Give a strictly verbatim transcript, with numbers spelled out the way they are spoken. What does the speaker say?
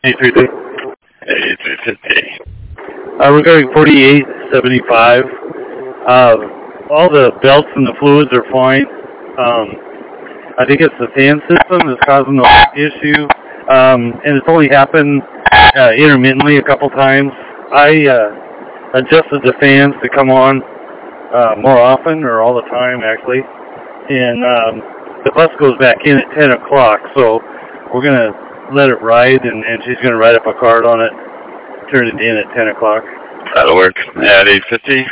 eight three two. eight three fifty. Uh, regarding forty-eight seventy-five, uh, all the belts and the fluids are fine. Um, I think it's the fan system that's causing the issue, um, and it's only happened uh, intermittently a couple times. I uh, adjusted the fans to come on uh, more often, or all the time actually, and um, the bus goes back in at ten o'clock, so we're going to let it ride, and, and she's going to write up a card on it, turn it in at ten o'clock. That'll work. At eight fifty.